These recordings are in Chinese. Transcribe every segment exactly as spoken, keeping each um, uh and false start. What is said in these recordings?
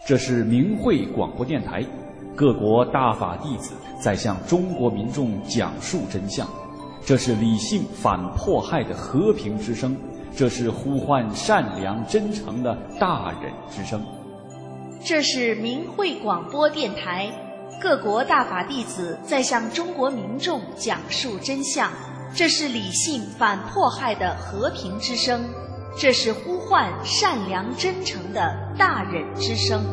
这是明慧广播电台，各国大法弟子在向中国民众讲述真相。这是理性反迫害的和平之声，这是呼唤善良真诚的大忍之声。 这是明慧广播电台，各国大法弟子在向中国民众讲述真相。这是理性反迫害的和平之声，这是呼唤善良真诚的大忍之声。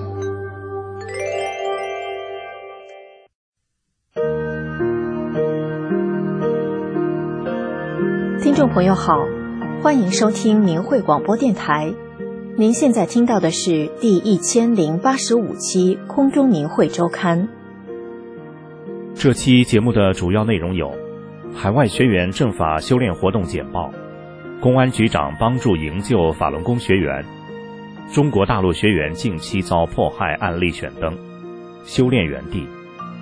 听众朋友好，欢迎收听明慧广播电台。您现在听到的是第一千零八十五期空中明慧周刊。 这期节目的主要内容有：海外学员政法修炼活动简报，公安局长帮助营救法轮功学员，中国大陆学员近期遭迫害案例选灯，修炼园地。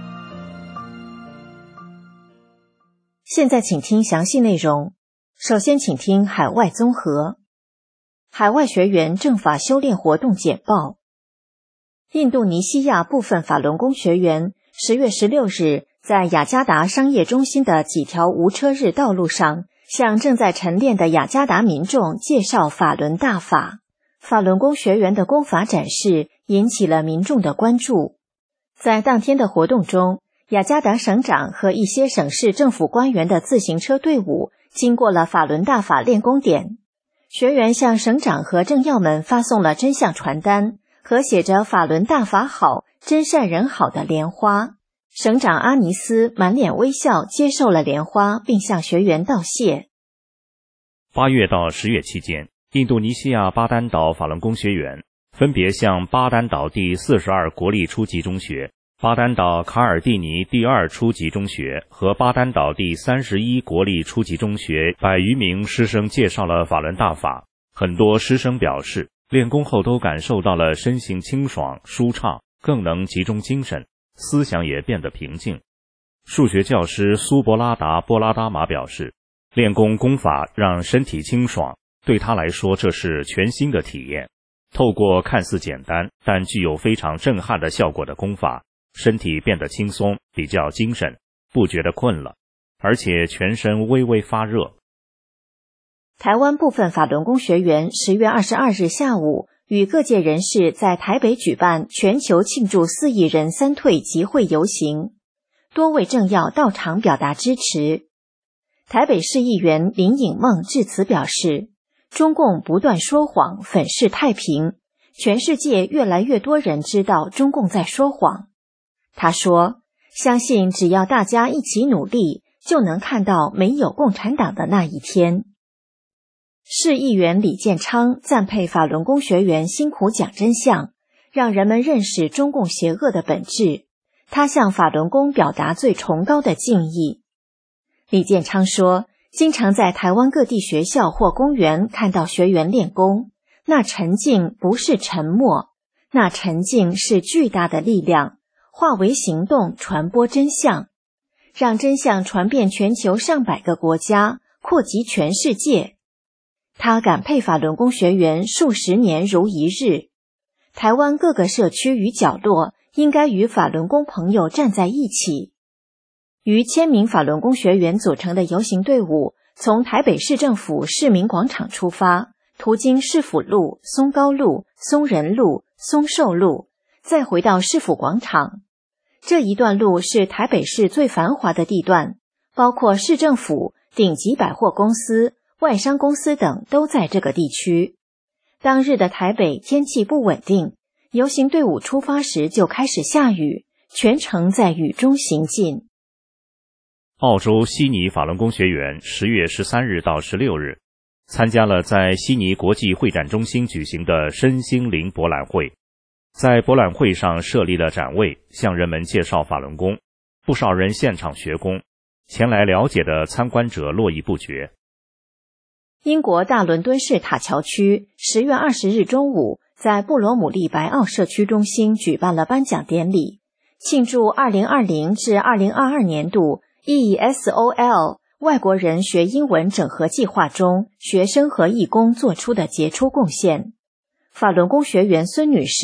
现在请听详细内容。首先请听海外综合。海外学员政法修炼活动简报。印度尼西亚部分法轮功学员十月十六日在雅加达商业中心的几条无车日道路上，向正在晨练的雅加达民众介绍法轮大法。法轮功学员的功法展示引起了民众的关注。在当天的活动中，雅加达省长和一些省市政府官员的自行车队伍经过了法轮大法练功点，学员向省长和政要们发送了真相传单和写着法轮大法好，真善人好的莲花。省长阿尼斯满脸微笑接受了莲花，并向学员道谢。 八月到十月期间，印度尼西亚巴丹岛法轮功学员分别向巴丹岛第四十二国立初级中学、巴丹岛卡尔蒂尼第二初级中学和巴丹岛第三十一国立初级中学百余名师生介绍了法轮大法。很多师生表示，练功后都感受到了身心清爽、舒畅，更能集中精神，思想也变得平静。数学教师苏伯拉达波拉达玛表示，练功功法让身体清爽，对他来说这是全新的体验。透过看似简单但具有非常震撼的效果的功法，身体变得轻松，比较精神，不觉得困了，而且全身微微发热。 台湾部分法轮功学员十月二十二日下午与各界人士在台北举办全球庆祝四亿人三退集会游行，多位政要到场表达支持。台北市议员林颖梦致辞表示，中共不断说谎，粉饰太平，全世界越来越多人知道中共在说谎。他说，相信只要大家一起努力，就能看到没有共产党的那一天。市议员李建昌赞佩法轮功学员辛苦讲真相，让人们认识中共邪恶的本质。他向法轮功表达最崇高的敬意。李建昌说，经常在台湾各地学校或公园看到学员练功，那沉静不是沉默，那沉静是巨大的力量，化为行动传播真相，让真相传遍全球上百个国家，扩及全世界。他感佩法轮功学员数十年如一日，台湾各个社区与角落应该与法轮功朋友站在一起。逾千名法轮功学员组成的游行队伍从台北市政府市民广场出发，途经市府路、松高路、松仁路、松寿路，再回到市府广场。这一段路是台北市最繁华的地段，包括市政府、顶级百货公司、外商公司等都在这个地区。当日的台北天气不稳定，游行队伍出发时就开始下雨，全程在雨中行进。 澳洲悉尼法轮功学员十月十三日到十六日参加了在悉尼国际会展中心举行的身心灵博览会。在博览会上设立了展位，向人们介绍法轮功，不少人现场学功，前来了解的参观者络绎不绝。 英国大伦敦市塔桥区十月二十日中午在布罗姆利白奥社区中心举办了颁奖典礼，庆祝二零二零至二零二二年度 E S O L 外国人学英文整合计划中学生和义工做出的杰出贡献。法轮功学员孙女士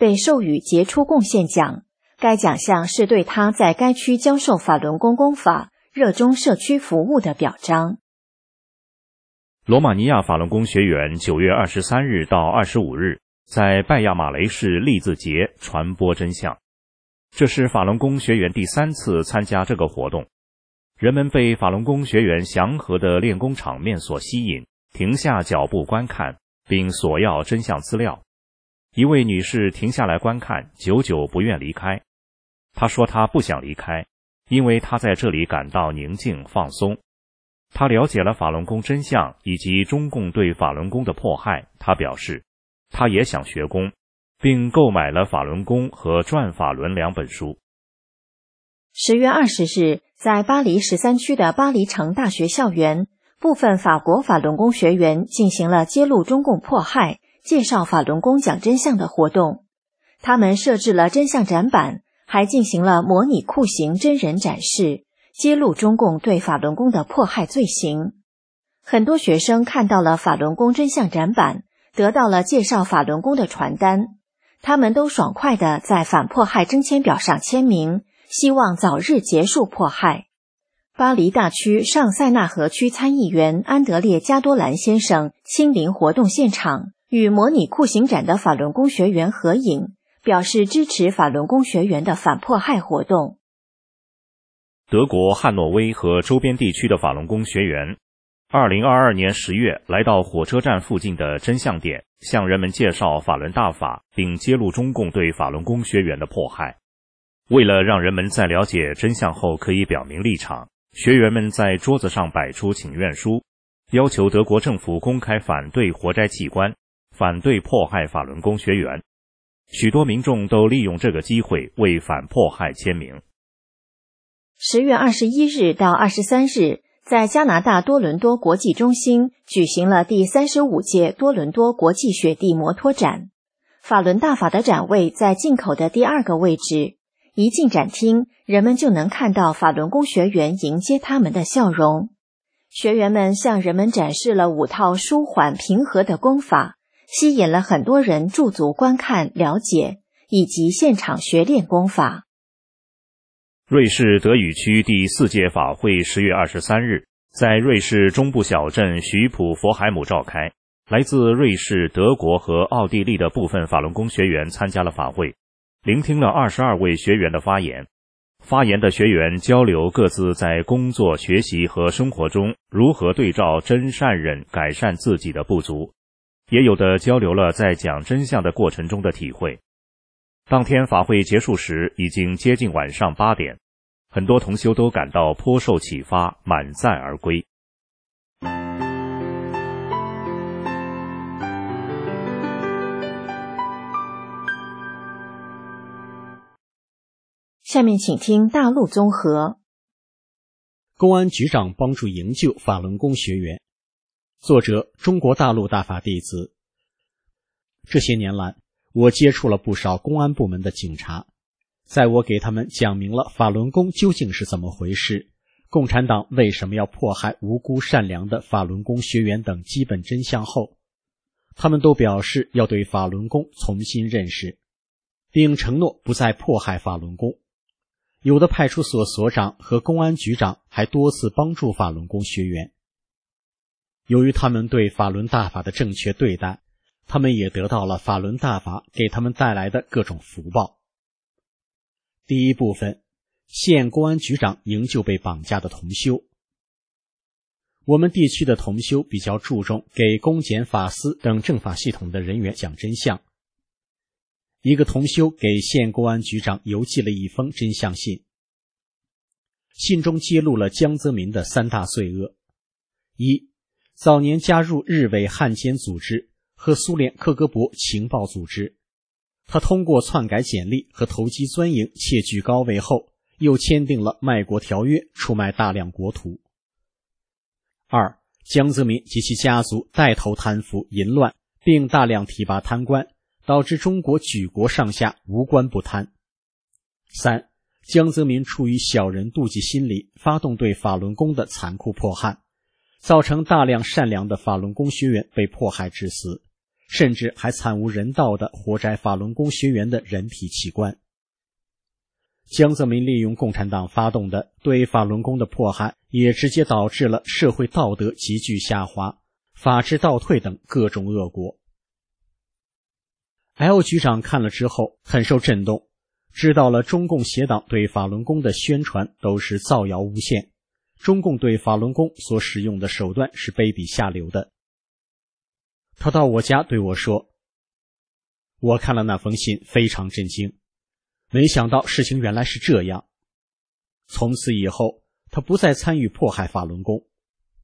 被授予杰出贡献奖。该奖项是对他在该区教授法轮功功法、热衷社区服务的表彰。 罗马尼亚法轮功学员九月二十三日到二十五日在拜亚马雷市栗子节传播真相。这是法轮功学员第三次参加这个活动，人们被法轮功学员祥和的练功场面所吸引，停下脚步观看，并索要真相资料。一位女士停下来观看，久久不愿离开。她说她不想离开，因为她在这里感到宁静放松。她了解了法轮功真相以及中共对法轮功的迫害。她表示她也想学功，并购买了法轮功和转法轮两本书。 十月二十日，在巴黎十三区的巴黎城大学校园，部分法国法轮功学员进行了揭露中共迫害、介绍法轮功讲真相的活动。他们设置了真相展板，还进行了模拟酷刑真人展示，揭露中共对法轮功的迫害罪行。很多学生看到了法轮功真相展板，得到了介绍法轮功的传单，他们都爽快地在反迫害征签表上签名，希望早日结束迫害。巴黎大区上塞纳河区参议员安德烈·加多兰先生亲临活动现场，与模拟酷刑展的法轮功学员合影，表示支持法轮功学员的反迫害活动。 德国汉诺威和周边地区的法轮功学员二零二二年十月来到火车站附近的真相点，向人们介绍法轮大法，并揭露中共对法轮功学员的迫害。为了让人们在了解真相后可以表明立场，学员们在桌子上摆出请愿书，要求德国政府公开反对活摘器官，反对迫害法轮功学员。许多民众都利用这个机会为反迫害签名。 十月二十一日到二十三日，在加拿大多伦多国际中心举行了第三十五届多伦多国际雪地摩托展。法轮大法的展位在进口的第二个位置，一进展厅，人们就能看到法轮功学员迎接他们的笑容。学员们向人们展示了五套舒缓平和的功法，吸引了很多人驻足观看、了解，以及现场学练功法。 瑞士德语区第四届法会十月二十三日在瑞士中部小镇许普佛海姆召开，来自瑞士、德国和奥地利的部分法轮功学员参加了法会，聆听了二十二位学员的发言。发言的学员交流各自在工作、学习和生活中如何对照真善忍改善自己的不足，也有的交流了在讲真相的过程中的体会。当天法会结束时已经接近晚上八点，很多同修都感到颇受启发，满载而归。 下面请听大陆综合。 公安局长帮助营救法轮功学员，作者中国大陆大法弟子。这些年来，我接触了不少公安部门的警察，在我给他们讲明了法轮功究竟是怎么回事，共产党为什么要迫害无辜善良的法轮功学员等基本真相后，他们都表示要对法轮功重新认识，并承诺不再迫害法轮功。有的派出所所长和公安局长还多次帮助法轮功学员。由于他们对法轮大法的正确对待，他们也得到了法轮大法给他们带来的各种福报。第一部分，县公安局长营救被绑架的同修。我们地区的同修比较注重给公检法司等政法系统的人员讲真相。一个同修给县公安局长邮寄了一封真相信，信中揭露了江泽民的三大罪恶：一、早年加入日伪汉奸组织和苏联克格勃情报组织，他通过篡改简历和投机钻营窃据高位后，又签订了卖国条约，出卖大量国土。二、江泽民及其家族带头贪腐淫乱，并大量提拔贪官，导致中国举国上下无官不贪。三、江泽民出于小人妒忌心理，发动对法轮功的残酷迫害，造成大量善良的法轮功学员被迫害致死， 甚至还惨无人道地活摘法轮功学员的人体器官。江泽民利用共产党发动的对法轮功的迫害，也直接导致了社会道德急剧下滑，法治倒退等各种恶果。L 局长看了之后很受震动，知道了中共邪党对法轮功的宣传都是造谣诬陷，中共对法轮功所使用的手段是卑鄙下流的。他到我家对我说，我看了那封信非常震惊，没想到事情原来是这样。从此以后，他不再参与迫害法轮功。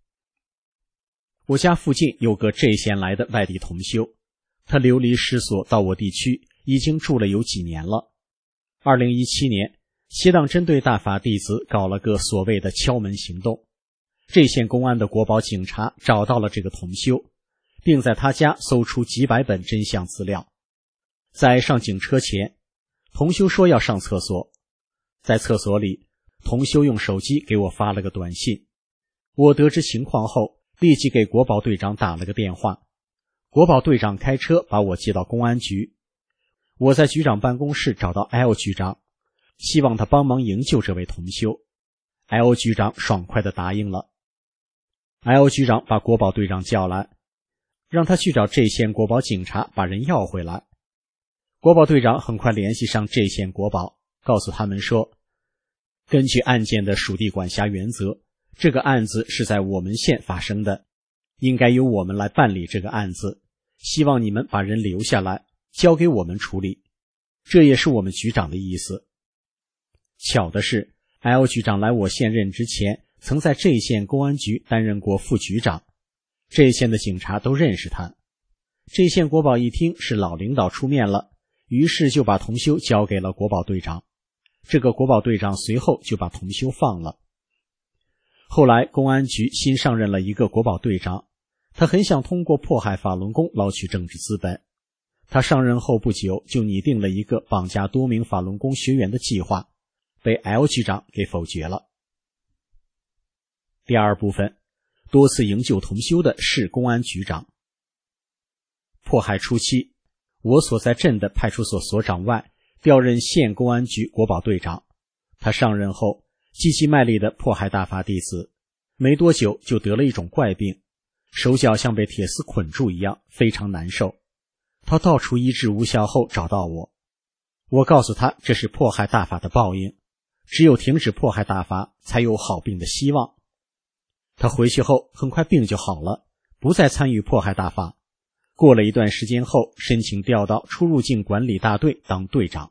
我家附近有个这县来的外地同修，他流离失所到我地区，已经住了有几年了。二零一七年，邪党针对大法弟子搞了个所谓的敲门行动，这县公安的国保警察找到了这个同修，并在他家搜出几百本真相资料。在上警车前，同修说要上厕所，在厕所里，同修用手机给我发了个短信。我得知情况后，立即给国保队长打了个电话，国保队长开车把我接到公安局。我在局长办公室找到 L 局长，希望他帮忙营救这位同修。L 局长爽快地答应了。L 局长把国保队长叫来，让他去找这县国保警察把人要回来。国保队长很快联系上这县国保，告诉他们说，根据案件的属地管辖原则，这个案子是在我们县发生的，应该由我们来办理这个案子，希望你们把人留下来，交给我们处理，这也是我们局长的意思。巧的是 L 局长来我县任之前，曾在这县公安局担任过副局长，这县的警察都认识他。这县国保一听是老领导出面了，于是就把同修交给了国保队长。这个国保队长随后就把同修放了。后来公安局新上任了一个国保队长，他很想通过迫害法轮功捞取政治资本。他上任后不久就拟定了一个绑架多名法轮功学员的计划，被 L 局长给否决了。第二部分，多次营救同修的是公安局长。迫害初期，我所在镇的派出所所长外调任县公安局国保队长。他上任后积极卖力地迫害大法弟子，没多久就得了一种怪病，手脚像被铁丝捆住一样，非常难受。他到处医治无效后找到我，我告诉他这是迫害大法的报应，只有停止迫害大法才有好病的希望。他回去后很快病就好了，不再参与迫害大法。过了一段时间后，申请调到出入境管理大队当队长。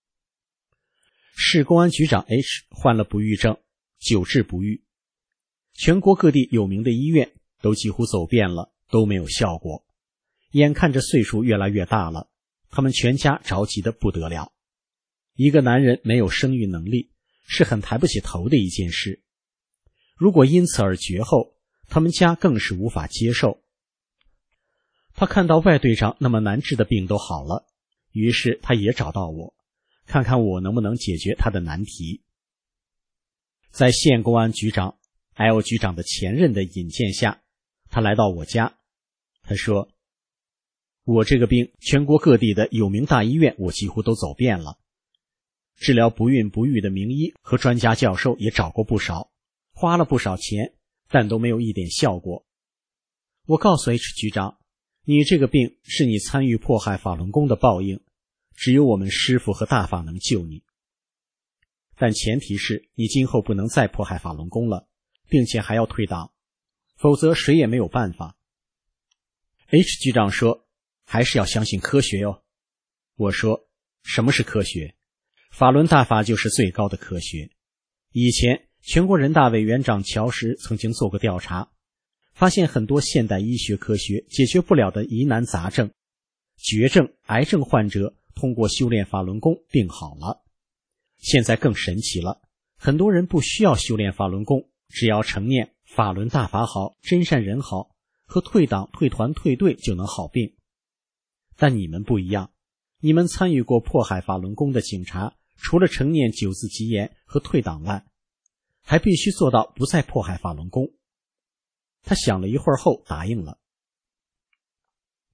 市公安局长 H 患了不育症，久治不愈，全国各地有名的医院都几乎走遍了，都没有效果。眼看着岁数越来越大了，他们全家着急得不得了。一个男人没有生育能力，是很抬不起头的一件事。如果因此而绝后，他们家更是无法接受。他看到外队长那么难治的病都好了，于是他也找到我，看看我能不能解决他的难题。在县公安局长 L 局长的前任的引荐下，他来到我家。他说，我这个病全国各地的有名大医院我几乎都走遍了，治疗不孕不育的名医和专家教授也找过不少，花了不少钱，但都没有一点效果。我告诉 H 局长，你这个病是你参与迫害法轮功的报应，只有我们师父和大法能救你。但前提是你今后不能再迫害法轮功了，并且还要退党，否则谁也没有办法。H 局长说，还是要相信科学哟。我说，什么是科学？法轮大法就是最高的科学。以前全国人大委员长乔石曾经做过调查，发现很多现代医学科学解决不了的疑难杂症，绝症、癌症患者通过修炼法轮功病好了。现在更神奇了，很多人不需要修炼法轮功，只要承念法轮大法好，真善人好，和退党、退团、退队就能好病。但你们不一样，你们参与过迫害法轮功的警察，除了承念九字吉言和退党外，还必须做到不再迫害法轮功。他想了一会儿后答应了。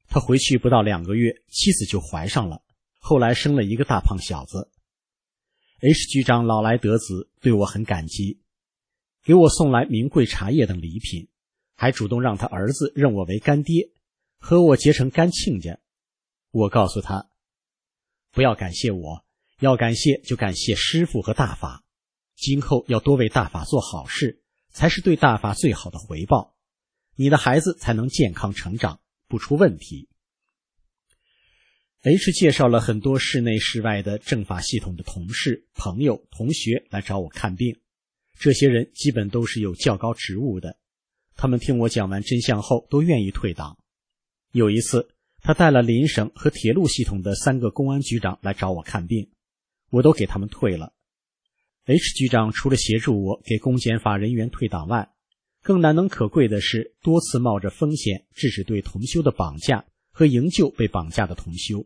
他回去不到两个月，妻子就怀上了，后来生了一个大胖小子。H 局长老来得子，对我很感激，给我送来名贵茶叶等礼品，还主动让他儿子认我为干爹，和我结成干亲家。我告诉他，不要感谢我，要感谢就感谢师父和大法，今后要多为大法做好事，才是对大法最好的回报，你的孩子才能健康成长，不出问题。H 介绍了很多室内室外的政法系统的同事、朋友、同学来找我看病，这些人基本都是有较高职务的，他们听我讲完真相后都愿意退党。有一次，他带了邻省和铁路系统的三个公安局长来找我看病，我都给他们退了。H 局长除了协助我给公检法人员退党外，更难能可贵的是多次冒着风险制止对同修的绑架和营救被绑架的同修。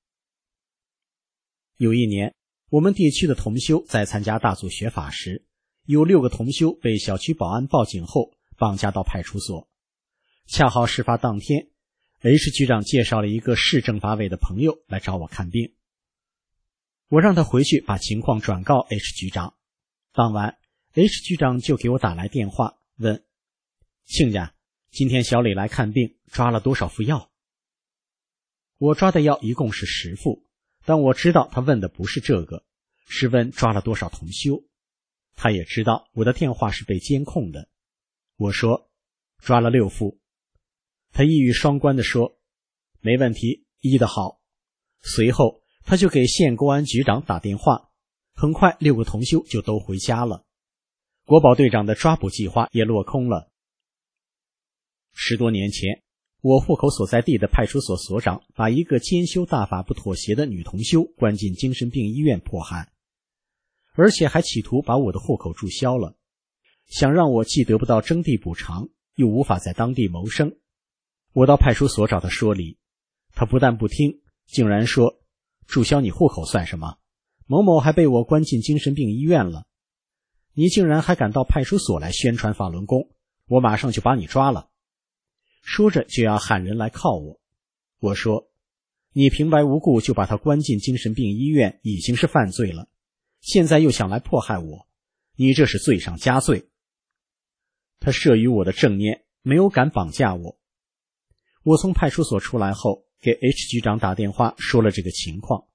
有一年，我们地区的同修在参加大组学法时，有六个同修被小区保安报警后绑架到派出所。恰好事发当天， H 局长介绍了一个市政法委的朋友来找我看病，我让他回去把情况转告 H 局长。当晚 H 局长就给我打来电话，问亲家，今天小李来看病抓了多少副药？我抓的药一共是十副，但我知道他问的不是这个，是问抓了多少同修。他也知道我的电话是被监控的。我说抓了六副。他一语双关地说没问题，医得好。随后他就给县公安局长打电话，很快六个同修就都回家了，国保队长的抓捕计划也落空了。十多年前，我户口所在地的派出所所长把一个兼修大法不妥协的女同修关进精神病医院迫害，而且还企图把我的户口注销了，想让我既得不到征地补偿，又无法在当地谋生。我到派出所找他说理，他不但不听，竟然说注销你户口算什么？某某还被我关进精神病医院了，你竟然还敢到派出所来宣传法轮功，我马上就把你抓了。说着就要喊人来铐我。我说你平白无故就把他关进精神病医院已经是犯罪了，现在又想来迫害我，你这是罪上加罪。他慑于我的正念，没有敢绑架我。我从派出所出来后，给 H 局长打电话说了这个情况。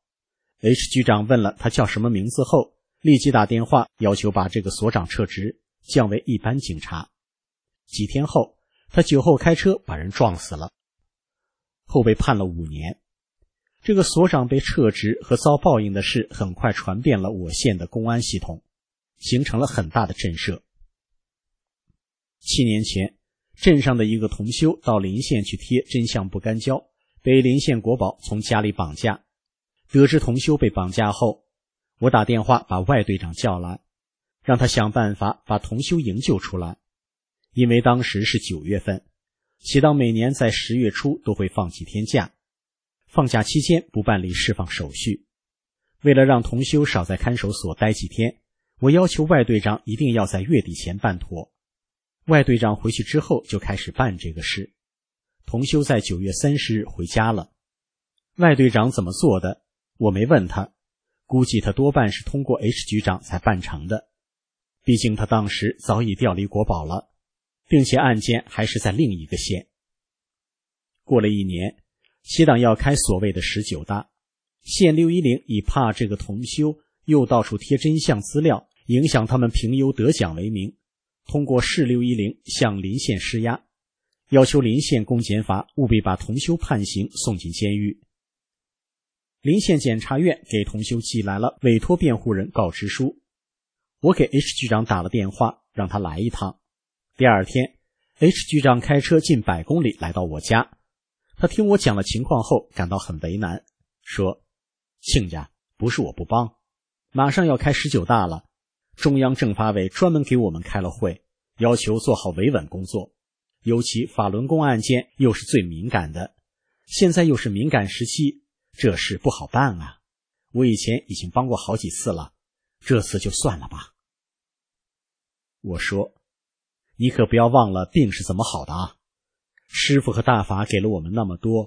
H 局长问了他叫什么名字后，立即打电话要求把这个所长撤职，降为一般警察。几天后，他酒后开车把人撞死了，后被判了五年。这个所长被撤职和遭报应的事很快传遍了我县的公安系统，形成了很大的震慑。七年前，镇上的一个同修到临县去贴真相不干胶，被临县国保从家里绑架。得知同修被绑架后，我打电话把外队长叫来，让他想办法把同修营救出来。因为当时是九月份，其当每年在十月初都会放几天假，放假期间不办理释放手续。为了让同修少在看守所待几天，我要求外队长一定要在月底前办妥。外队长回去之后就开始办这个事。同修在九月三十日回家了。外队长怎么做的，我没问他，估计他多半是通过 H 局长才办成的。毕竟他当时早已调离国保了，并且案件还是在另一个县。过了一年，西党要开所谓的十九大，县六一零以怕这个同修又到处贴真相资料，影响他们评优得奖为名，通过市六一零向临县施压，要求临县公检法务必把同修判刑送进监狱。临县检察院给同修寄来了委托辩护人告知书，我给 H 局长打了电话，让他来一趟。第二天 H 局长开车近百公里来到我家，他听我讲了情况后感到很为难，说亲家，不是我不帮，马上要开十九大了，中央政法委专门给我们开了会，要求做好维稳工作，尤其法轮功案件又是最敏感的，现在又是敏感时期，这事不好办啊。我以前已经帮过好几次了，这次就算了吧。我说你可不要忘了病是怎么好的啊！师父和大法给了我们那么多，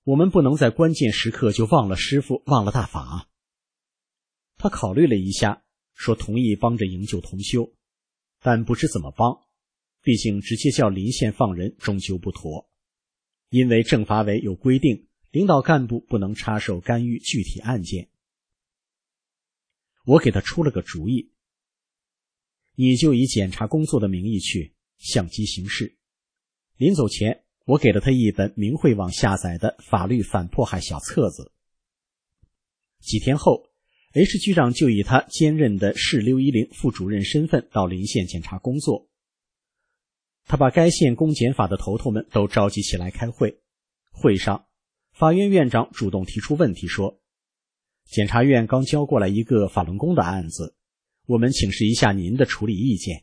我们不能在关键时刻就忘了师父，忘了大法。他考虑了一下，说同意帮着营救同修，但不知怎么帮，毕竟直接叫临县放人终究不妥。因为政法委有规定，领导干部不能插手干预具体案件。我给他出了个主意，你就以检察工作的名义去，相机行事。临走前，我给了他一本明慧网下载的法律反迫害小册子。几天后， H 局长就以他兼任的市六一零副主任身份到临县检查工作。他把该县公检法的头头们都召集起来开会。会上，法院院长主动提出问题说，检察院刚交过来一个法轮功的案子，我们请示一下您的处理意见。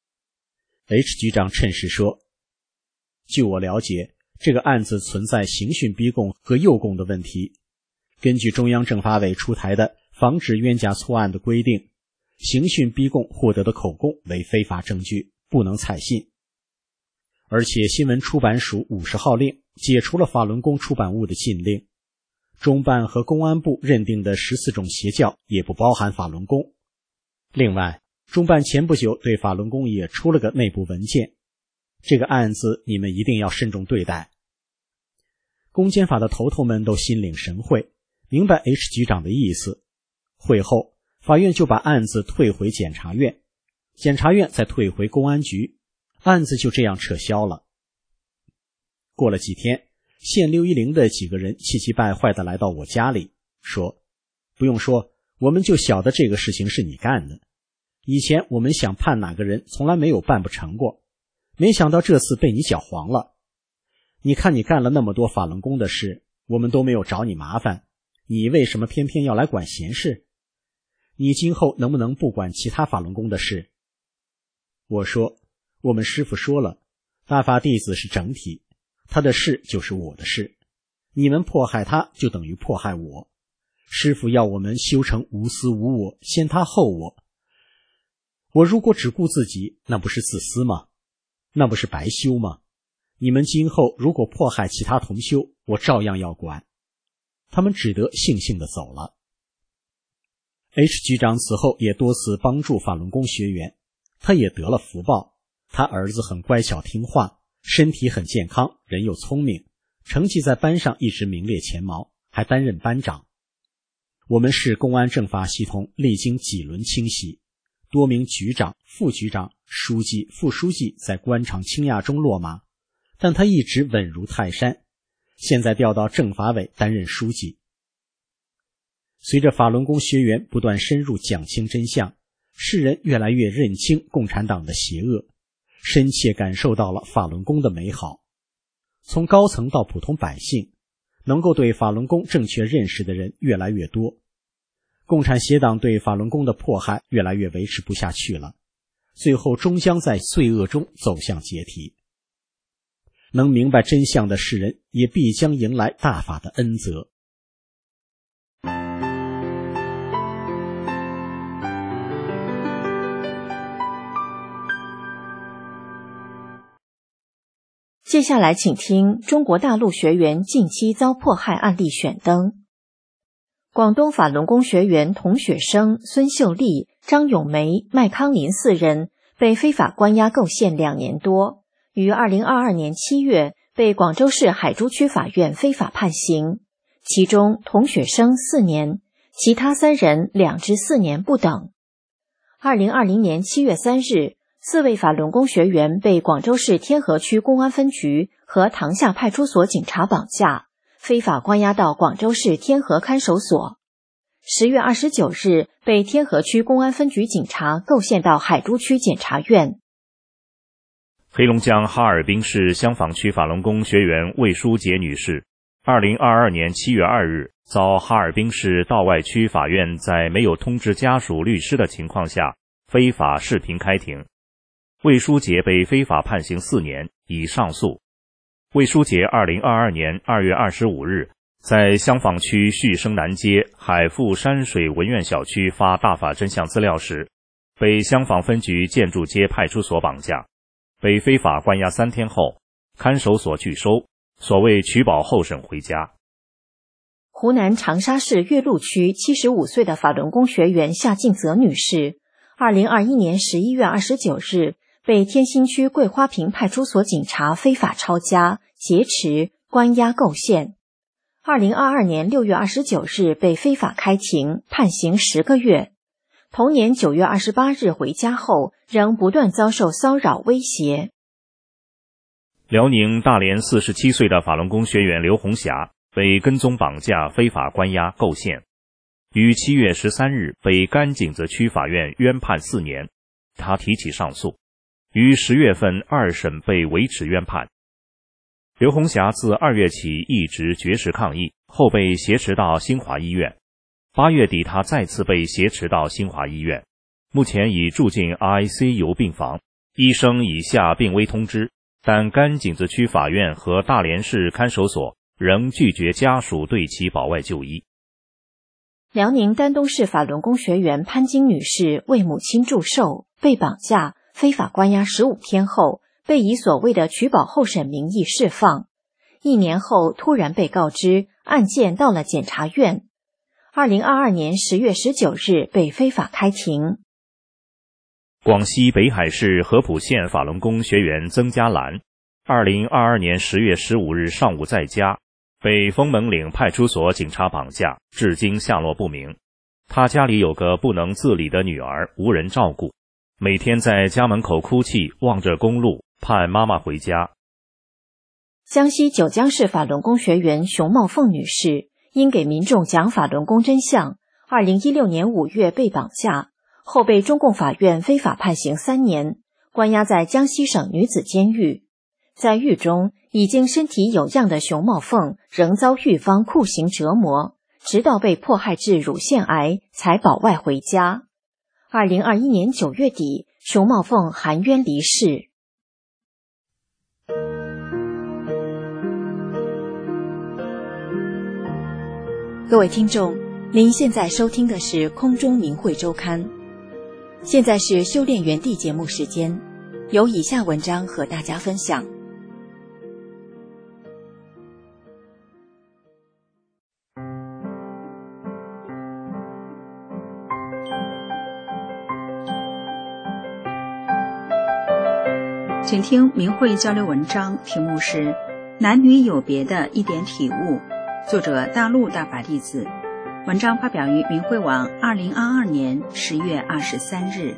H 局长趁势说，据我了解，这个案子存在刑讯逼供和诱供的问题。根据中央政法委出台的防止冤假错案的规定，刑讯逼供获得的口供为非法证据，不能采信。而且新闻出版署五十号令解除了法轮功出版物的禁令，中办和公安部认定的十四种邪教也不包含法轮功。另外，中办前不久对法轮功也出了个内部文件，这个案子你们一定要慎重对待。公检法的头头们都心领神会，明白 H 局长的意思。会后，法院就把案子退回检察院，检察院再退回公安局，案子就这样撤销了。过了几天，县六一零的几个人气急败坏地来到我家里，说，不用说，我们就晓得这个事情是你干的。以前我们想判哪个人，从来没有办不成过，没想到这次被你搅黄了。你看你干了那么多法轮功的事，我们都没有找你麻烦，你为什么偏偏要来管闲事？你今后能不能不管其他法轮功的事？我说，我们师父说了，大法弟子是整体，他的事就是我的事，你们迫害他就等于迫害我。师父要我们修成无私无我，先他后我。我如果只顾自己，那不是自私吗？那不是白修吗？你们今后如果迫害其他同修，我照样要管。他们只得悻悻地走了。H 局长此后也多次帮助法轮功学员，他也得了福报。他儿子很乖巧听话，身体很健康，人又聪明，成绩在班上一直名列前茅，还担任班长。我们市公安政法系统历经几轮清洗，多名局长、副局长、书记、副书记在官场倾轧中落马，但他一直稳如泰山，现在调到政法委担任书记。随着法轮功学员不断深入讲清真相，世人越来越认清共产党的邪恶，深切感受到了法轮功的美好。从高层到普通百姓，能够对法轮功正确认识的人越来越多。共产邪党对法轮功的迫害越来越维持不下去了，最后终将在罪恶中走向解体。能明白真相的世人也必将迎来大法的恩泽。 接下来请听中国大陆学员近期遭迫害案例选灯。广东法轮功学员童雪生、孙秀丽、张咏梅、麦康林四人被非法关押构陷两年多，于二零二二年七月被广州市海珠区法院非法判刑，其中童雪生四年，其他三人两至四年不等。二零二零年七月三日，四位法轮功学员被广州市天河区公安分局和塘厦派出所警察绑架，非法关押到广州市天河看守所。十月二十九日，被天河区公安分局警察构陷到海珠区检察院。 黑龙江哈尔滨市香坊区法轮功学员魏淑杰女士，二零二二年七月二日遭哈尔滨市道外区法院在没有通知家属、律师的情况下非法视频开庭。魏淑杰被非法判刑四年，已上诉。魏淑杰二零二二年二月二十五日在香坊区旭升南街海富山水文苑小区发大法真相资料时，被香坊分局建筑街派出所绑架，被非法关押三天后，看守所拒收，所谓取保候审回家。 湖南长沙市岳麓区七十五岁的法轮功学员夏静泽女士，二零二一年十一月二十九日被天心区桂花坪派出所警察非法抄家、劫持、关押构陷。二零二二年六月二十九日被非法开庭，判刑十个月。同年九月二十八日回家后，仍不断遭受骚扰威胁。 辽宁大连四十七岁的法轮功学员刘红霞被跟踪绑架、非法关押、构陷，于七月十三日被甘井子区法院冤判四年，他提起上诉，于十月份二审被维持冤判。刘红霞自二月起一直绝食抗议，后被挟持到新华医院。八月底，他再次被挟持到新华医院，目前已住进 I C U 病房，医生已下病危通知，但甘井子区法院和大连市看守所仍拒绝家属对其保外就医。 辽宁丹东市法轮功学员潘金女士为母亲祝寿，被绑架、非法关押十五天后，被以所谓的取保候审名义释放。一年后，突然被告知案件到了检察院。二零二二年十月十九日被非法开庭。 广西北海市合浦县法轮功学员曾家兰，二零二二年十月十五日上午在家，被枫门岭派出所警察绑架，至今下落不明。他家里有个不能自理的女儿，无人照顾，每天在家门口哭泣，望着公路，盼妈妈回家。 江西九江市法轮功学员熊茂凤女士因给民众讲法轮功真相，二零一六年五月被绑架，后被中共法院非法判刑三年，关押在江西省女子监狱。在狱中，已经身体有恙的熊茂凤仍遭狱方酷刑折磨，直到被迫害致乳腺癌才保外回家。二零二一年九月底，熊茂凤含冤离世。各位听众，您现在收听的是空中明慧周刊。现在是修炼园地节目时间，有以下文章和大家分享。 请听明慧交流文章，题目是男女有别的一点体悟，作者大陆大法弟子。文章发表于明慧网二零二二年十月二十三日。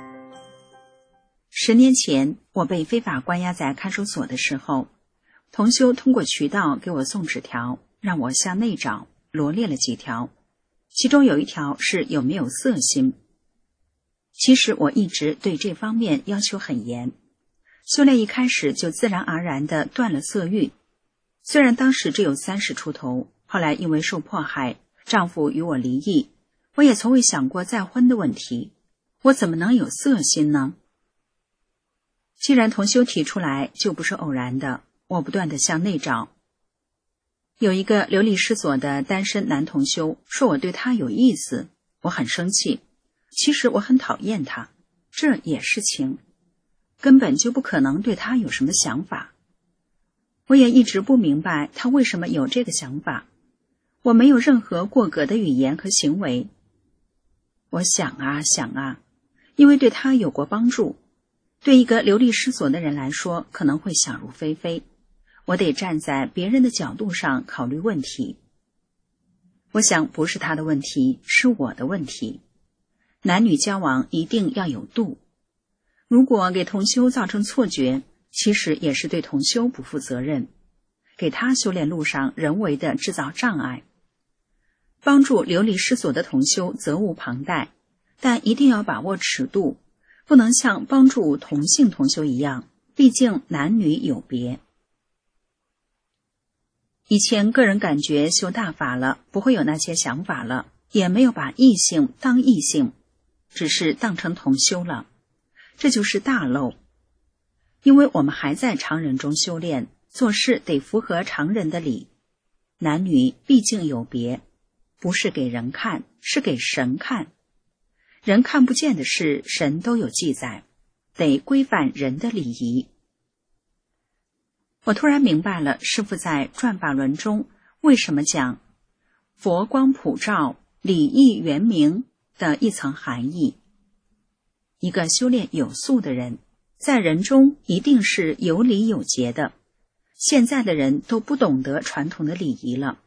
十年前，我被非法关押在看守所的时候，同修通过渠道给我送纸条，让我向内找，罗列了几条，其中有一条是有没有色心。其实我一直对这方面要求很严，修炼一开始就自然而然地断了色欲。虽然当时只有三十出头，后来因为受迫害，丈夫与我离异，我也从未想过再婚的问题，我怎么能有色心呢？既然同修提出来，就不是偶然的，我不断地向内找。有一个流离失所的单身男同修说我对他有意思，我很生气。其实我很讨厌他，这也是情，根本就不可能对他有什么想法。我也一直不明白他为什么有这个想法，我没有任何过格的语言和行为。我想啊想啊，因为对他有过帮助，对一个流离失所的人来说可能会想入非非，我得站在别人的角度上考虑问题。我想不是他的问题，是我的问题。男女交往一定要有度，如果给同修造成错觉，其实也是对同修不负责任，给他修炼路上人为的制造障碍。帮助流离失所的同修责无旁贷，但一定要把握尺度，不能像帮助同性同修一样，毕竟男女有别。以前个人感觉修大法了，不会有那些想法了，也没有把异性当异性，只是当成同修了，这就是大漏。因为我们还在常人中修炼，做事得符合常人的理。男女毕竟有别，不是给人看，是给神看。人看不见的事，神都有记载，得规范人的礼仪。我突然明白了师父在转法轮中为什么讲佛光普照、礼义圆明的一层含义。一个修炼有素的人，在人中一定是有礼有节的。现在的人都不懂得传统的礼仪了。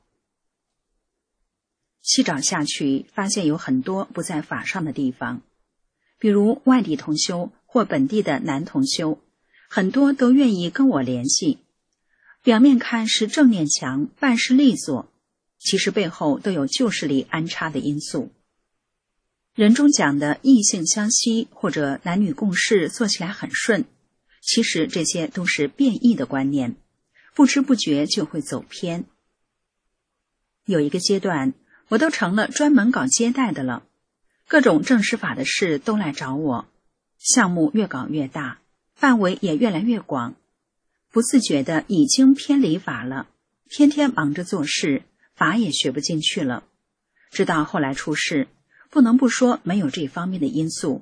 细找下去，发现有很多不在法上的地方，比如外地同修或本地的男同修，很多都愿意跟我联系，表面看是正念强，办事利索，其实背后都有旧势力安插的因素。人中讲的异性相吸或者男女共事做起来很顺，其实这些都是变异的观念，不知不觉就会走偏。有一个阶段，我都成了专门搞接待的了，各种正式法的事都来找我，项目越搞越大，范围也越来越广，不自觉的已经偏离法了，天天忙着做事，法也学不进去了。直到后来出事，不能不说没有这方面的因素。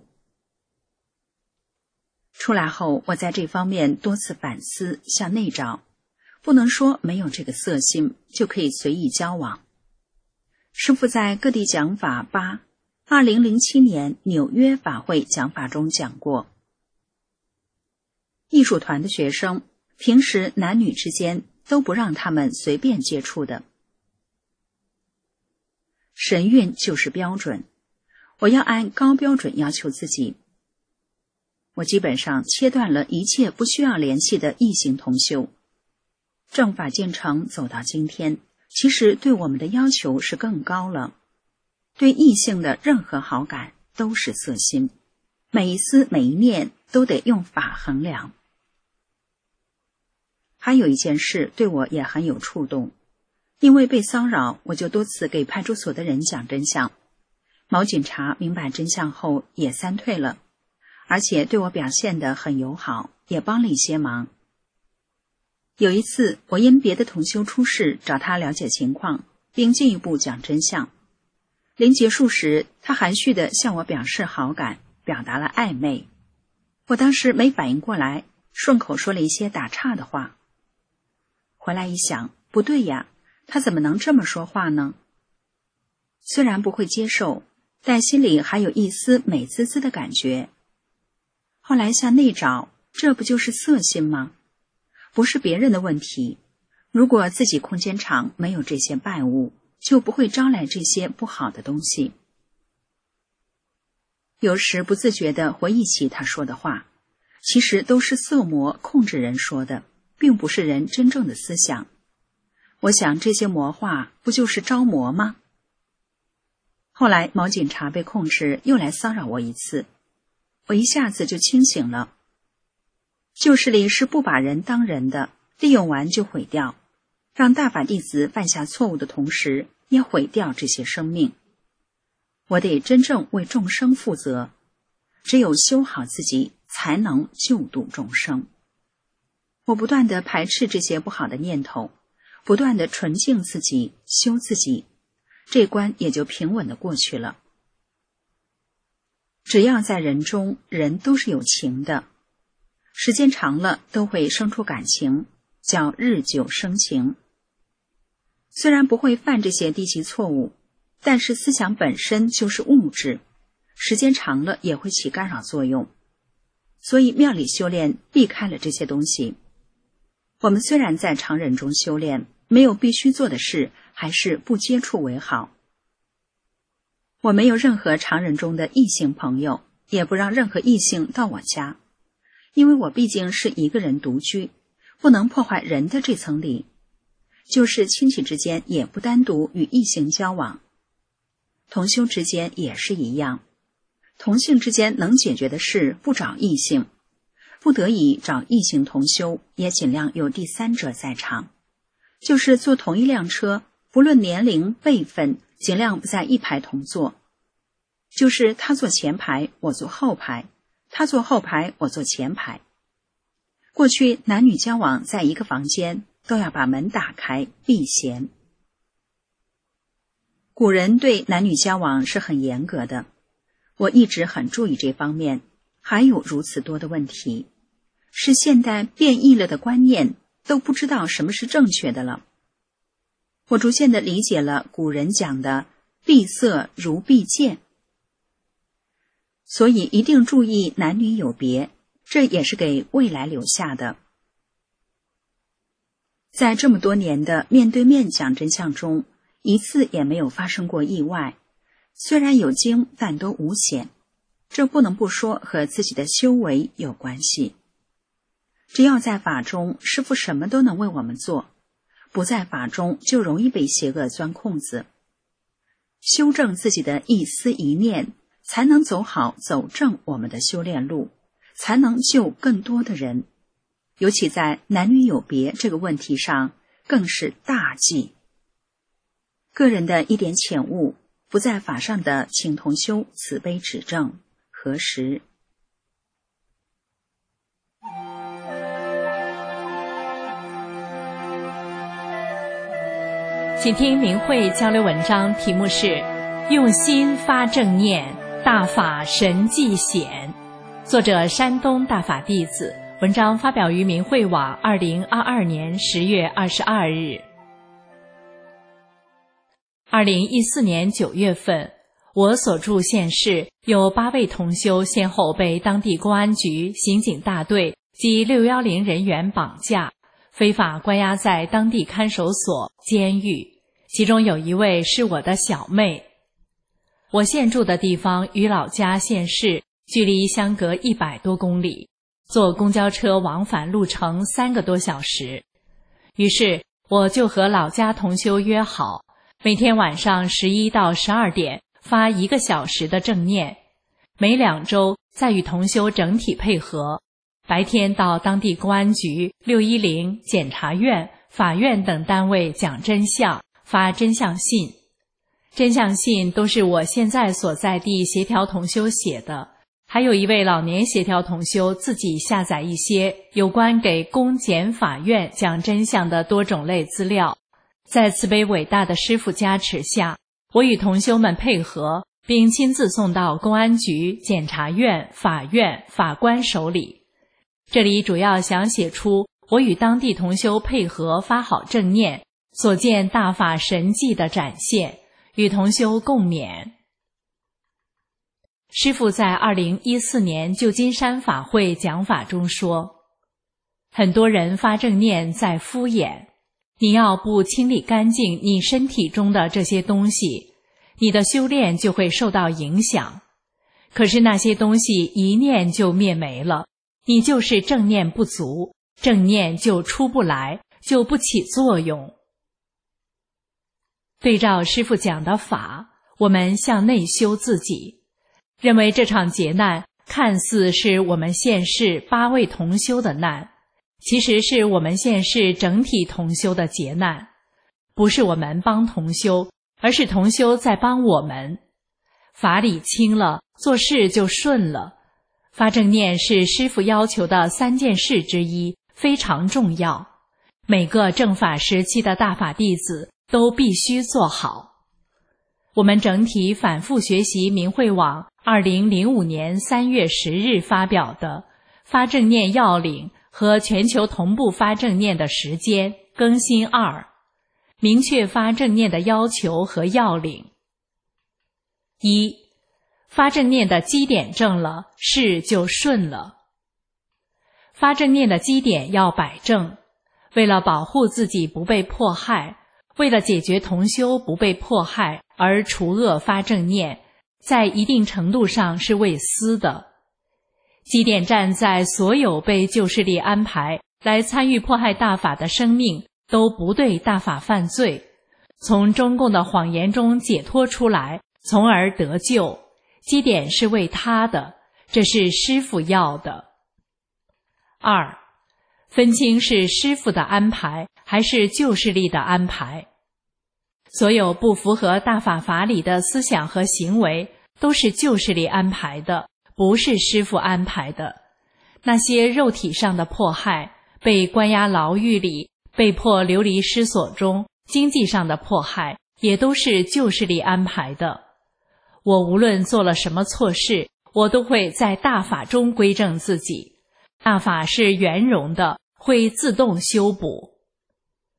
出来后，我在这方面多次反思，向内找，不能说没有这个色心就可以随意交往。师父在各地讲法八二零零七年纽约法会讲法中讲过，艺术团的学生平时男女之间都不让他们随便接触的。神韵就是标准，我要按高标准要求自己。我基本上切断了一切不需要联系的异性同修。正法进程走到今天，其实对我们的要求是更高了。对异性的任何好感都是色心，每一丝每一念都得用法衡量。还有一件事对我也很有触动，因为被骚扰，我就多次给派出所的人讲真相。毛警察明白真相后也三退了，而且对我表现得很友好，也帮了一些忙。有一次，我因别的同修出事，找他了解情况，并进一步讲真相。临结束时，他含蓄地向我表示好感，表达了暧昧。我当时没反应过来，顺口说了一些打岔的话。回来一想，不对呀，他怎么能这么说话呢？虽然不会接受，但心里还有一丝美滋滋的感觉。后来向内找，这不就是色心吗？不是别人的问题，如果自己空间场没有这些败物，就不会招来这些不好的东西。有时不自觉地回忆起他说的话，其实都是色魔控制人说的，并不是人真正的思想。我想这些魔话不就是招魔吗？后来毛警察被控制，又来骚扰我一次，我一下子就清醒了。旧势力是不把人当人的，利用完就毁掉，让大法弟子犯下错误的同时，也毁掉这些生命。我得真正为众生负责，只有修好自己，才能救度众生。我不断地排斥这些不好的念头，不断地纯净自己，修自己，这关也就平稳地过去了。只要在人中，人都是有情的，时间长了都会生出感情，叫日久生情。虽然不会犯这些低级错误，但是思想本身就是物质，时间长了也会起干扰作用。所以庙里修炼避开了这些东西。我们虽然在常人中修炼，没有必须做的事，还是不接触为好。我没有任何常人中的异性朋友，也不让任何异性到我家，因为我毕竟是一个人独居，不能破坏人的这层礼。就是亲戚之间也不单独与异性交往，同修之间也是一样。同性之间能解决的事不找异性，不得已找异性同修，也尽量有第三者在场。就是坐同一辆车，不论年龄辈分，尽量不在一排同坐。就是他坐前排，我坐后排，他坐后排，我坐前排。过去男女交往在一个房间，都要把门打开，避嫌。古人对男女交往是很严格的，我一直很注意这方面，还有如此多的问题，是现代变异了的观念，都不知道什么是正确的了。 我逐渐地理解了古人讲的闭塞如闭剑，所以一定注意男女有别，这也是给未来留下的。在这么多年的面对面讲真相中，一次也没有发生过意外，虽然有惊，但都无险。这不能不说和自己的修为有关系。只要在法中，师父什么都能为我们做；不在法中，就容易被邪恶钻空子。修正自己的一思一念，才能走好走正我们的修炼路，才能救更多的人。尤其在男女有别这个问题上，更是大忌。个人的一点浅悟，不在法上的请同修慈悲指正，何时？ 请听明慧交流文章，题目是用心发正念，大法神迹显。作者山东大法弟子，文章发表于明慧网二零二二年十月二十二日。二零一四年九月份，我所住县市有八位同修先后被当地公安局、刑警大队及六一零人员绑架，非法关押在当地看守所、监狱，其中有一位是我的小妹。我现住的地方与老家县市距离相隔一百多公里，坐公交车往返路程三个多小时。于是我就和老家同修约好，每天晚上十一到十二点发一个小时的正念，每两周再与同修整体配合，白天到当地公安局、六一零、检察院、法院等单位讲真相，发真相信。真相信都是我现在所在地协调同修写的，还有一位老年协调同修自己下载一些有关给公检法院讲真相的多种类资料。在慈悲伟大的师父加持下，我与同修们配合，并亲自送到公安局、检察院、法院、法官手里。这里主要想写出我与当地同修配合发好正念所见大法神迹的展现，与同修共勉。师父在二零一四年旧金山法会讲法中说，很多人发正念在敷衍，你要不清理干净你身体中的这些东西，你的修炼就会受到影响。可是那些东西一念就灭没了，你就是正念不足，正念就出不来，就不起作用。对照师父讲的法，我们向内修自己，认为这场劫难看似是我们县市八位同修的难，其实是我们县市整体同修的劫难。不是我们帮同修，而是同修在帮我们。法理清了，做事就顺了。发正念是师父要求的三件事之一，非常重要。每个正法时期的大法弟子都必须做好。我们整体反复学习明慧网二零零五年三月十日发表的发正念要领和全球同步发正念的时间更新二，明确发正念的要求和要领。一，发正念的基点正了，事就顺了。发正念的基点要摆正，为了保护自己不被迫害，为了解决同修不被迫害而除恶发正念，在一定程度上是为私的。基点站在所有被旧势力安排来参与迫害大法的生命都不对大法犯罪，从中共的谎言中解脱出来，从而得救。基点是为他的，这是师父要的。二，分清是师父的安排还是旧势力的安排。所有不符合大法法理的思想和行为都是旧势力安排的，不是师父安排的。那些肉体上的迫害，被关押牢狱里，被迫流离失所中，经济上的迫害也都是旧势力安排的。我无论做了什么错事，我都会在大法中归正自己。大法是圆融的，会自动修补。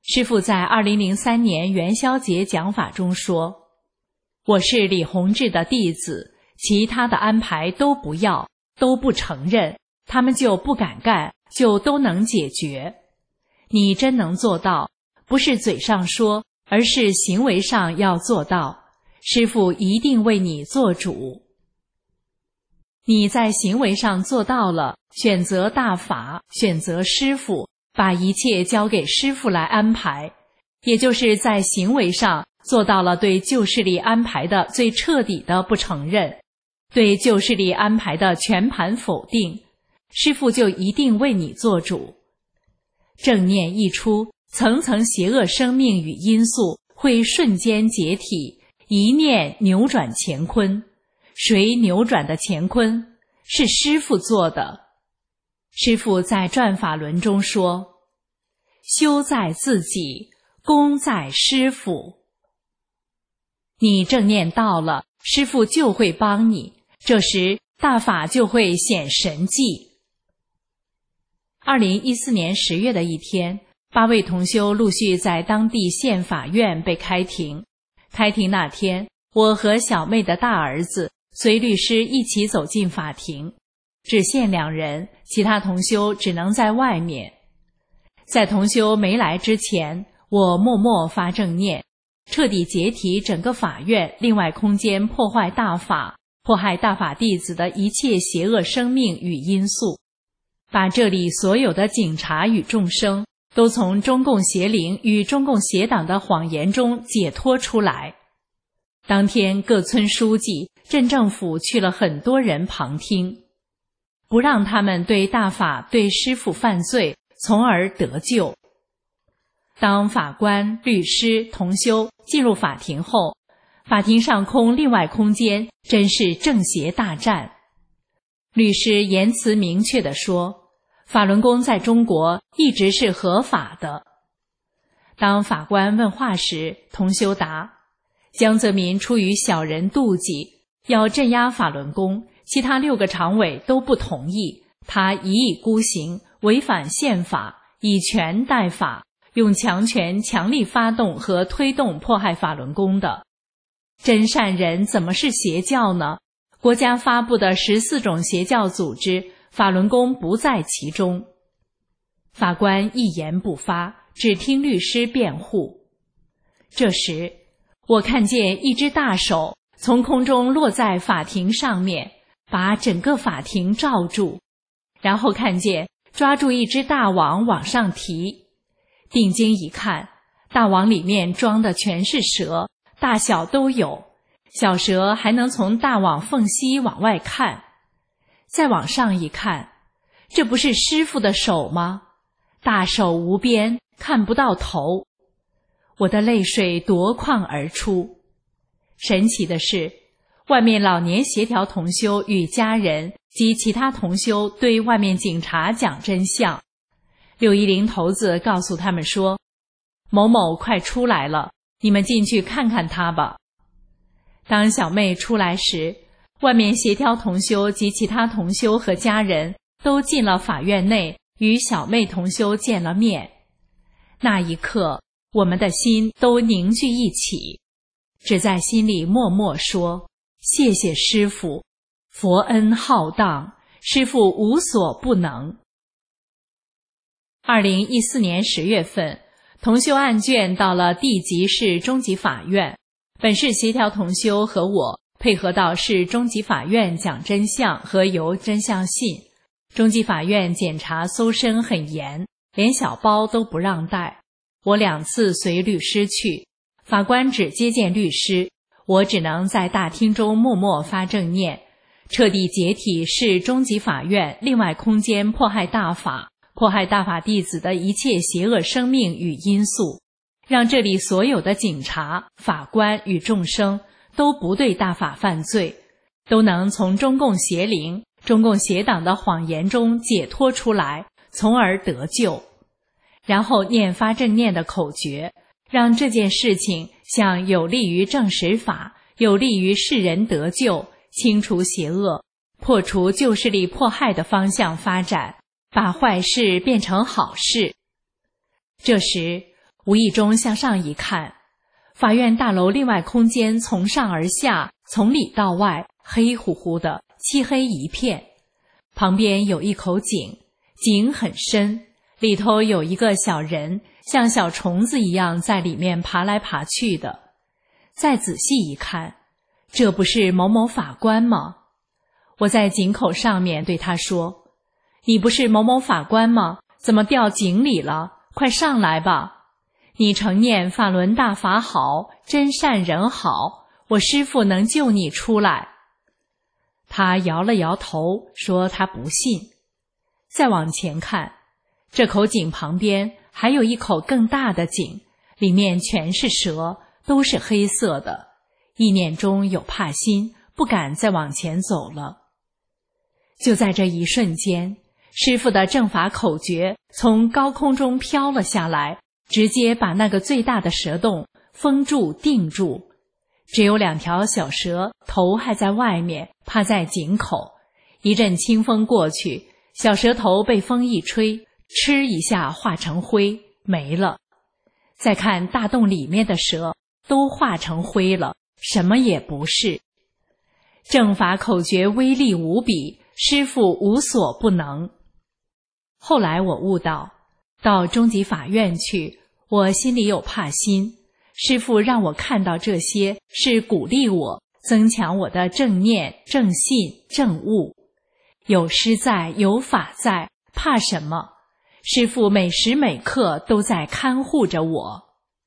师父在二零零三年元宵节讲法中说，我是李洪志的弟子，其他的安排都不要，都不承认，他们就不敢干，就都能解决。你真能做到，不是嘴上说，而是行为上要做到，师父一定为你做主。你在行为上做到了，选择大法，选择师父，把一切交给师父来安排，也就是在行为上做到了对旧势力安排的最彻底的不承认，对旧势力安排的全盘否定，师父就一定为你做主。正念一出，层层邪恶生命与因素会瞬间解体，一念扭转乾坤。谁扭转的乾坤？是师父做的。师父在转法轮中说，修在自己，功在师父。你正念到了，师父就会帮你，这时大法就会显神迹。二零一四年十月的一天，八位同修陆续在当地县法院被开庭。开庭那天，我和小妹的大儿子随律师一起走进法庭，只限两人，其他同修只能在外面。在同修没来之前，我默默发正念，彻底解体整个法院另外空间破坏大法，迫害大法弟子的一切邪恶生命与因素，把这里所有的警察与众生都从中共邪灵与中共邪党的谎言中解脱出来。当天各村书记、镇政府去了很多人旁听，不让他们对大法对师父犯罪，从而得救。当法官、律师、同修进入法庭后，法庭上空另外空间真是正邪大战。律师言辞明确地说，法轮功在中国一直是合法的。当法官问话时，同修答，江泽民出于小人妒忌，要镇压法轮功，其他六个常委都不同意，他一意孤行，违反宪法，以权代法，用强权强力发动和推动迫害法轮功的。真善人怎么是邪教呢？国家发布的十四种邪教组织，法轮功不在其中。法官一言不发，只听律师辩护。这时我看见一只大手从空中落在法庭上面，把整个法庭罩住，然后看见抓住一只大网往上提，定睛一看，大网里面装的全是蛇，大小都有，小蛇还能从大网缝隙往外看。再往上一看，这不是师父的手吗？大手无边，看不到头。我的泪水夺眶而出。神奇的是，外面老年协调同修与家人及其他同修对外面警察讲真相。六一零头子告诉他们说，某某快出来了，你们进去看看他吧。当小妹出来时，外面协调同修及其他同修和家人都进了法院内，与小妹同修见了面。那一刻，我们的心都凝聚一起，只在心里默默说，谢谢师父，佛恩浩荡，师父无所不能。二零一四年十月份，同修案卷到了地级市中级法院，本市协调同修和我配合到市中级法院讲真相和邮真相信。中级法院检查搜身很严，连小包都不让带。我两次随律师去，法官只接见律师，我只能在大厅中默默发正念，彻底解体市中级法院另外空间迫害大法，迫害大法弟子的一切邪恶生命与因素，让这里所有的警察、法官与众生都不对大法犯罪，都能从中共邪灵、中共邪党的谎言中解脱出来，从而得救。然后念发正念的口诀，让这件事情向有利于正实法、有利于世人得救、清除邪恶、破除旧势力迫害的方向发展，把坏事变成好事。这时无意中向上一看，法院大楼另外空间从上而下，从里到外黑乎乎的，漆黑一片。旁边有一口井，井很深，里头有一个小人，像小虫子一样在里面爬来爬去的。再仔细一看，这不是某某法官吗？我在井口上面对他说：“你不是某某法官吗？怎么掉井里了？快上来吧！你承念法轮大法好，真善人好，我师父能救你出来。”他摇了摇头，说他不信。再往前看，这口井旁边还有一口更大的井，里面全是蛇，都是黑色的。意念中有怕心，不敢再往前走了。就在这一瞬间，师父的正法口诀从高空中飘了下来，直接把那个最大的蛇洞封住定住。只有两条小蛇头还在外面，趴在井口。一阵清风过去，小蛇头被风一吹，嗤一下化成灰，没了。再看大洞里面的蛇，都化成灰了，什么也不是。正法口诀威力无比，师父无所不能。后来我悟到，到中级法院去，我心里有怕心，师父让我看到这些，是鼓励我，增强我的正念、正信、正悟。有师在，有法在，怕什么？师父每时每刻都在看护着我。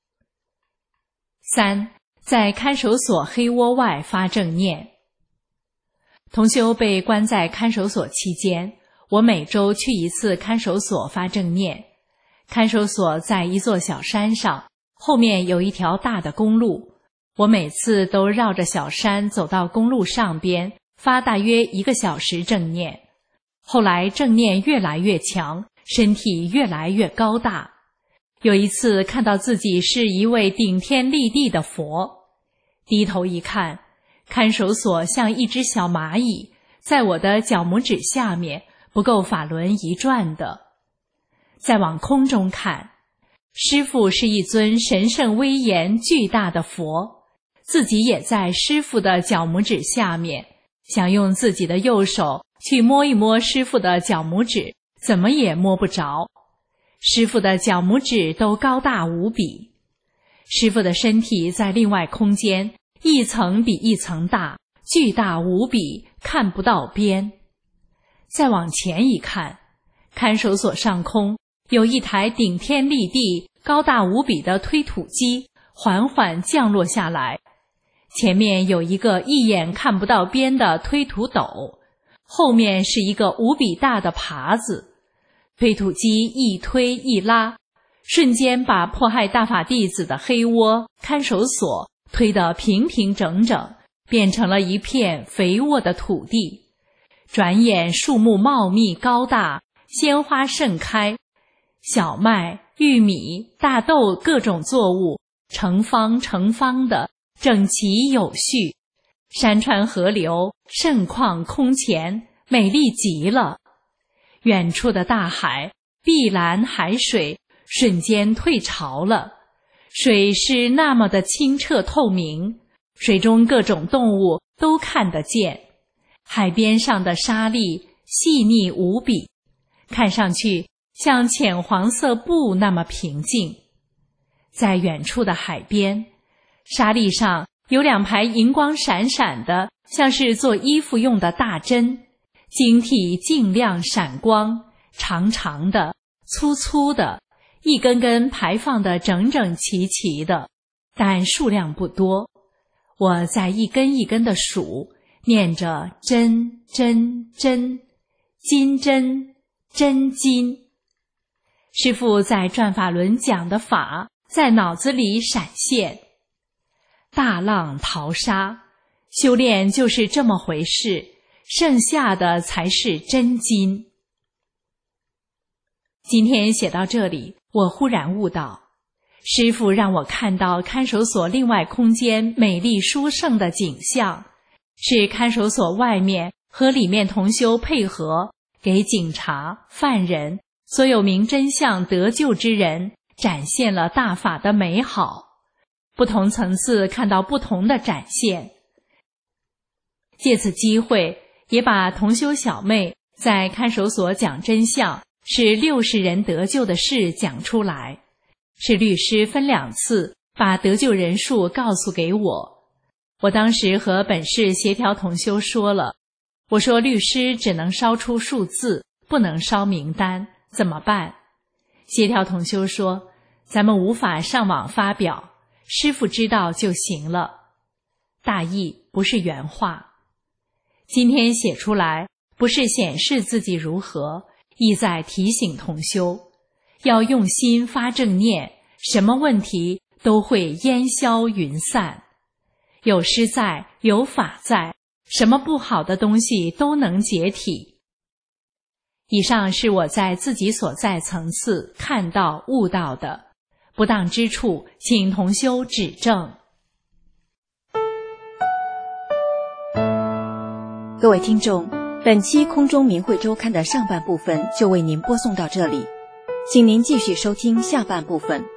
三，在看守所黑窝外发正念。同修被关在看守所期间，我每周去一次看守所发正念。看守所在一座小山上，后面有一条大的公路，我每次都绕着小山走到公路上边，发大约一个小时正念。后来正念越来越强，身体越来越高大。有一次看到自己是一位顶天立地的佛，低头一看，看守所像一只小蚂蚁，在我的脚拇指下面，不够法轮一转的。再往空中看，师父是一尊神圣威严巨大的佛，自己也在师父的脚拇指下面，想用自己的右手去摸一摸师父的脚拇指，怎么也摸不着。师父的脚拇指都高大无比，师父的身体在另外空间，一层比一层大，巨大无比，看不到边。再往前一看，看守所上空有一台顶天立地、高大无比的推土机，缓缓降落下来。前面有一个一眼看不到边的推土斗，后面是一个无比大的耙子。推土机一推一拉，瞬间把迫害大法弟子的黑窝看守所推得平平整整，变成了一片肥沃的土地。转眼树木茂密高大，鲜花盛开，小麦、玉米、大豆各种作物成方成方的，整齐有序。山川河流盛况空前，美丽极了。远处的大海，碧蓝海水瞬间退潮了，水是那么的清澈透明，水中各种动物都看得见。海边上的沙粒细腻无比，看上去像浅黄色布那么平静。在远处的海边，沙粒上有两排银光闪闪的，像是做衣服用的大针，晶体净亮闪光，长长的，粗粗的，一根根排放的整整齐齐的，但数量不多。我在一根一根的数，念着针针针，金针真金。师父在转法轮讲的法在脑子里闪现。大浪淘沙，修炼就是这么回事，剩下的才是真金。今天写到这里，我忽然悟到，师父让我看到看守所另外空间美丽殊胜的景象，是看守所外面和里面同修配合，给警察、犯人、所有明真相得救之人展现了大法的美好，不同层次看到不同的展现。借此机会，也把同修小妹在看守所讲真相是六十人得救的事讲出来，是律师分两次把得救人数告诉给我。我当时和本市协调同修说了，我说律师只能烧出数字，不能烧名单，怎么办？协调同修说，咱们无法上网发表，师父知道就行了。大意不是原话。今天写出来，不是显示自己如何，意在提醒同修，要用心发正念，什么问题都会烟消云散。有师在，有法在，什么不好的东西都能解体。以上是我在自己所在层次看到悟到的，不当之处请同修指正。 各位听众，本期空中明慧周刊的上半部分就为您播送到这里，请您继续收听下半部分。